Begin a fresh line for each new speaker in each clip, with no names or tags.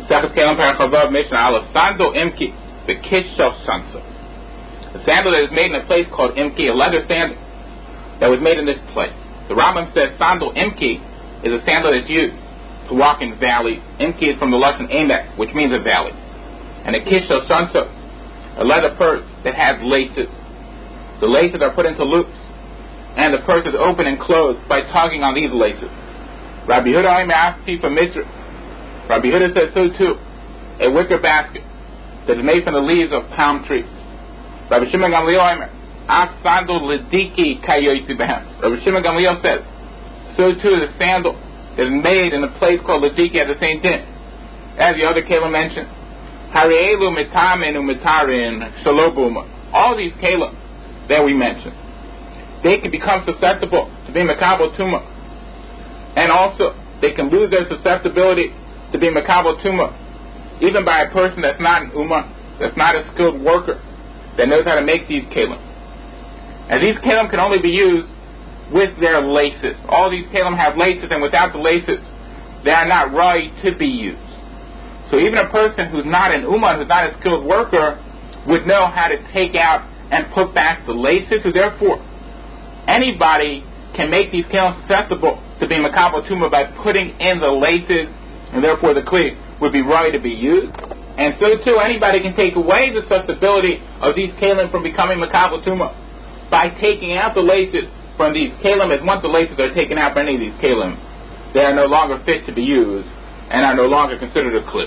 Second Kalim Parachavav Mishnah Aleph. Sandal Imki, the Kish Shel Shansa. A sandal that is made in a place called Imki, a leather sandal that was made in this place. The Rambam says Sandal Imki is a sandal that's used to walk in valleys. Imki is from the Lashon Emek, which means a valley. And a Kish Shel Shansa, a leather purse that has laces. The laces are put into loops, and the purse is open and closed by tugging on these laces. Rabbi Yehuda asked for Mitzvah. Rabbi Yehuda says so too. A wicker basket that is made from the leaves of palm trees. Rabbi Shimon Gamliel sandal lediki kayoysi behem. Rabbi Shimon Gamliel says so too the sandal that is made in a place called lediki at the same din. As the other Kalim mentioned, harielu mitamin umitarin shalobuma. All these Kalim that we mentioned, they can become susceptible to being makabel tumah, and also they can lose their susceptibility to be makabel tumah, even by a person that's not an ummah, that's not a skilled worker, that knows how to make these kalim. And these kalim can only be used with their laces. All these kalim have laces, and without the laces, they are not right to be used. So even a person who's not an ummah, who's not a skilled worker, would know how to take out and put back the laces. So therefore, anybody can make these kalim susceptible to be makabel tumah by putting in the laces, and therefore the kli would be right to be used. And so too, anybody can take away the susceptibility of these kalim from becoming makabel tumah by taking out the laces from these kalim. As once the laces are taken out from any of these kalim, they are no longer fit to be used and are no longer considered a kli.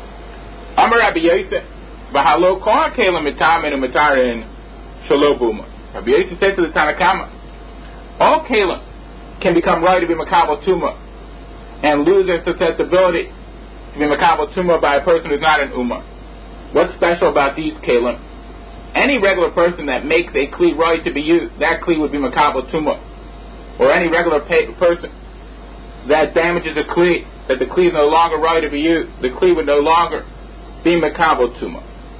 Amar Rabbi Yosef, v'halo kol kalim mitamin umitarin shalobuma. Rabbi Yosef said to the Tanakama, all kalim can become right to be makabel tumah and lose their susceptibility to be makabel tumah by a person who's not an ummah. What's special about these kalim? Any regular person that makes a kli right to be used, that kli would be makabel tumah. Or any regular person that damages a kli, that the kli is no longer right to be used, the kli would no longer be makabel tumah.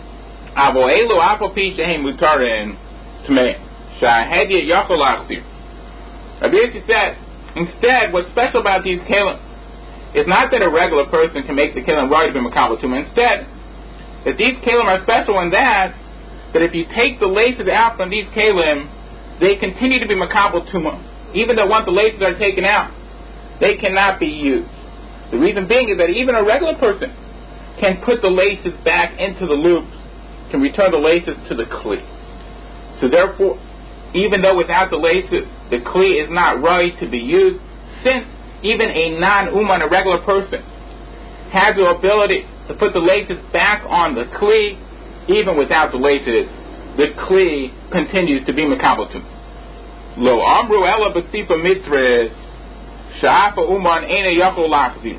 Avo elu apo pi shehem mutarin tmei shahedya yachol achzir. Rabbi Yossi said, instead, what's special about these kalim is not that a regular person can make the kalim right to be makabel tumah. Instead, that these kalim are special in that if you take the laces out from these kalim, they continue to be makabel tumah. Even though once the laces are taken out, they cannot be used. The reason being is that even a regular person can put the laces back into the loops, can return the laces to the kli. So therefore, even though without the laces, the kli is not right to be used, since even a non-ummah, a regular person, has the ability to put the laces back on the kli, even without the laces, the kli continues to be makabel tumah. Lo amru ela b'tzipa mitzres sha'afa uman ena yachol lachzir.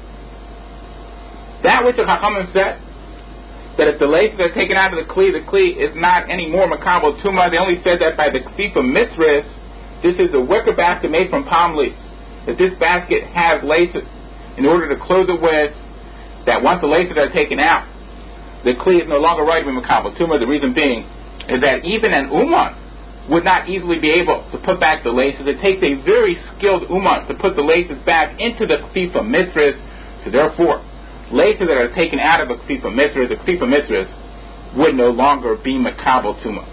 That which the Chachamim said, that if the laces are taken out of the kli is not any more makabel tumah. They only said that by the ksifa mitzvahs. This is a wicker basket made from palm leaves. That this basket has laces in order to close it with. That once the laces are taken out, the kli is no longer right to be makabel tumah. The reason being is that even an ummah would not easily be able to put back the laces. It takes a very skilled ummah to put the laces back into the ksifa mitzvahs. So therefore, laces that are taken out of the ksifa mitzvahs would no longer be makabel tumah.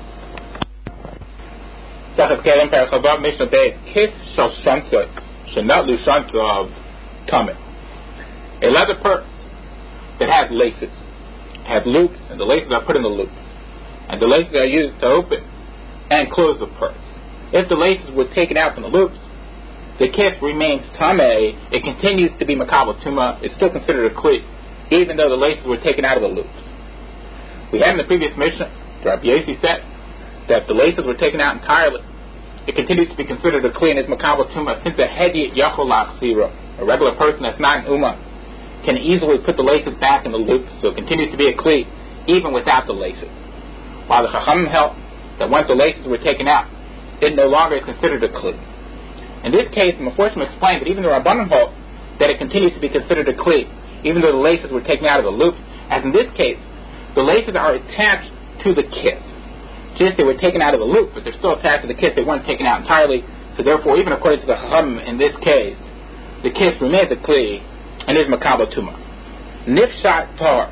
Second Kalim Parachavav Mishnah Beis Kish Shel Shansa Shenatlu Shansa of Tameh. A leather purse that has laces, has loops, and the laces are put in the loop, and the laces are used to open and close the purse. If the laces were taken out from the loops, the kiss remains tameh. It continues to be makabel tumah. It's still considered a kli, even though the laces were taken out of the loops. We had in the previous Mishnah, Rabbi Yossi said that if the laces were taken out entirely, it continues to be considered a kli and is makabel tumah, since a hedyet yachol lachzira, a regular person that's not an ummah, can easily put the laces back in the loop, so it continues to be a kli even without the laces. While the Chachamim held that once the laces were taken out, it no longer is considered a kli. In this case, the Meforshim explained that even the Rabbanim hold that it continues to be considered a kli, even though the laces were taken out of the loop. As in this case, the laces are attached to the kiss. Just they were taken out of the loop, but they're still attached to the kiss. They weren't taken out entirely. So therefore, even according to the Chachamim in this case, the kiss remains a kli and is makabel tumah. Nifshat tar.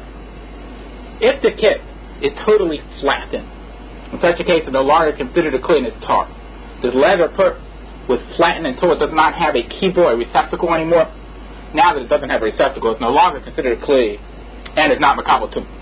If the kiss is totally flattened, in such a case it's no longer considered a kli and is tar. This leather purse was flattened until it does not have a kibor, a receptacle anymore. Now that it doesn't have a receptacle, it's no longer considered a kli and is not makabel tumah.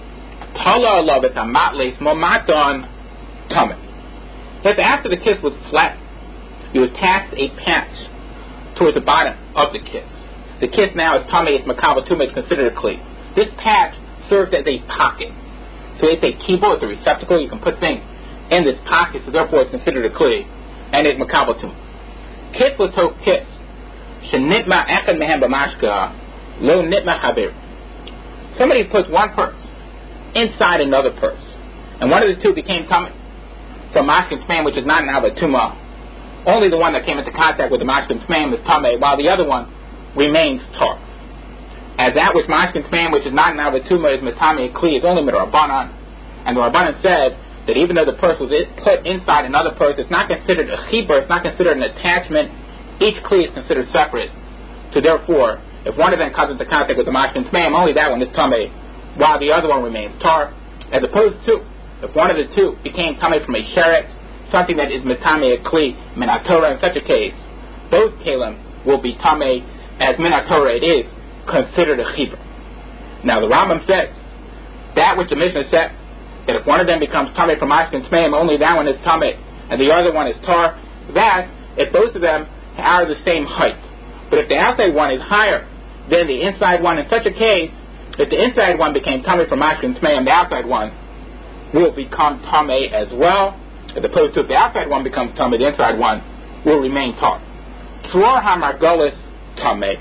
Tala Allah it's a matles momaton tumah. If after the kiss was flat, you attach a patch towards the bottom of the kiss. The kiss now is tumah, it's makabel tumah, it's considered a kli. This patch serves as a pocket. So it's a kibor, it's a receptacle, you can put things in this pocket, so therefore it's considered a kli and it's makabel tumah. Kiss l'tov kiss. Shenitma echad mehem b'mashka lo nitma chabir. Somebody puts one purse inside another purse, and one of the two became tumah from mashkin tmeim, which is not now a tumah. Only the one that came into contact with the mashkin tmeim is tumah, while the other one remains tar. As that which mashkin tmeim, which is not now a tumah, is metame kli, is only midrabanan, and the rabbanan said that even though the purse was put inside another purse, it's not considered a chibur, it's not considered an attachment. Each kli is considered separate. So therefore, if one of them comes into contact with the mashkin tmeim, only that one is tameh, while the other one remains tar. As opposed to, if one of the two became tameh from a sheret, something that is metame a kli, minatorah, in such a case, both kalim will be tameh, as minatorah it is considered a chibur. Now the Rambam says, that which the Mishnah said, that if one of them becomes tameh from mashkin tmeim, only that one is tameh, and the other one is tar, that, if both of them are the same height. But if the outside one is higher than the inside one, in such a case, if the inside one became tameh from mashkin tmeim, the outside one will become tameh as well, as opposed to if the outside one becomes tameh, the inside one will remain tar. Tzror hamargolis tameh.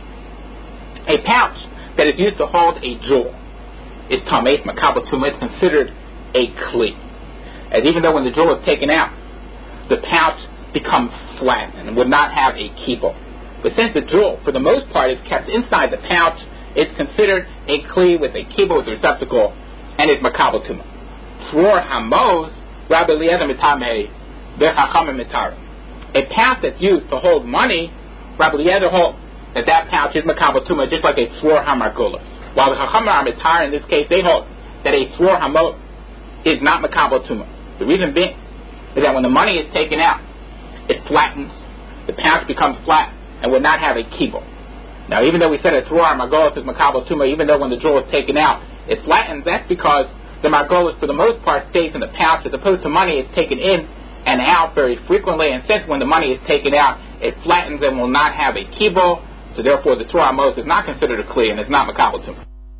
A pouch that is used to hold a jewel is tameh, it's makabel tumah, it's considered a kli. As even though when the jewel is taken out, the pouch becomes flat and would not have a kibor. But since the jewel, for the most part, is kept inside the pouch, it's considered a kli with a kibor, with a receptacle, and it's makabel tumah. Tzror hamos, Rabbi Eliezer mitameh, v'chachamim mitar. A pouch that's used to hold money, Rabbi Eliezer holds that pouch is makabel tumah, just like a tzror hamargolos. While the chachamim are mitar, in this case, they hold that a tzror hamos is not makabel tumah. The reason being is that when the money is taken out, it flattens, the pouch becomes flat, and would not have a kibor. Now, even though we said a tzror hamargolos is makabel tumah, even though when the jewel is taken out, it flattens, that's because the margolis, for the most part, stays in the pouch, as opposed to money is taken in and out very frequently, and since when the money is taken out, it flattens and will not have a kibor, so therefore the tzror hamargolos is not considered a kli, and it's not makabel tumah.